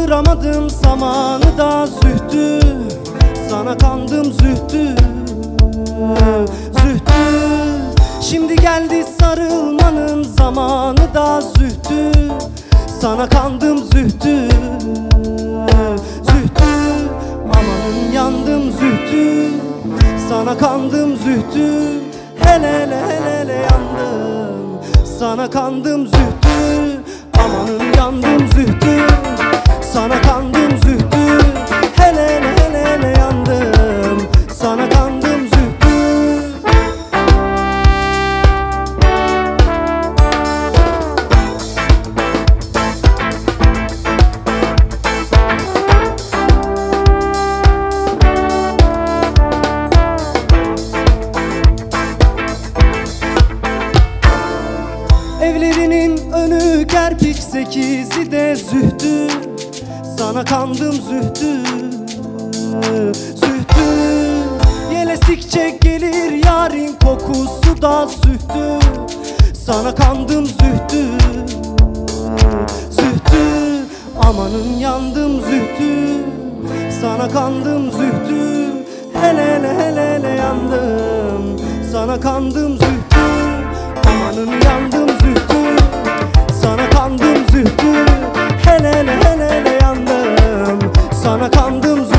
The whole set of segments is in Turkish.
kaldıramadım zamanı da zühtü. Sana kandım zühtü, zühtü. Şimdi geldi sarılmanın zamanı da zühtü. Sana kandım zühtü, zühtü. Amanın yandım zühtü. Sana kandım zühtü. Hele hele hele hele yandım. Sana kandım zühtü. Amanın yandım zühtü. Sana kandım zühtü. Hele hele hele hele yandım. Sana kandım zühtü. Evlerinin önü kerpiç, sekizi de zühtü. Sana kandım zühtü, zühtü. Yel estikçe gelir yarın kokusu da zühtü. Sana kandım zühtü, zühtü. Amanın yandım zühtü. Sana kandım zühtü. Hele hele hele hele yandım. Sana kandım zühtü. Amanın yandım zühtü. Sana kandım zühtü. Hele hele hele hele yandım. Sana kandım zühtü.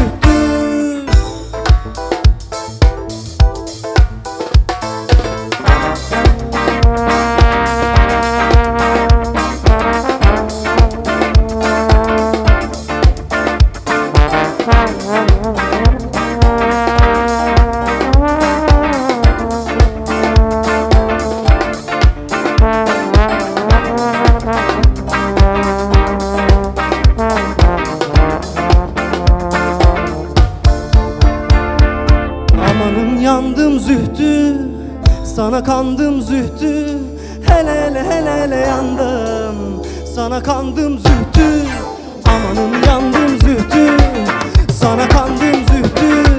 Amanın yandım zühtü. Sana kandım zühtü. Hele hele hele hele yandım. Sana kandım zühtü. Amanın yandım zühtü. Sana kandım zühtü.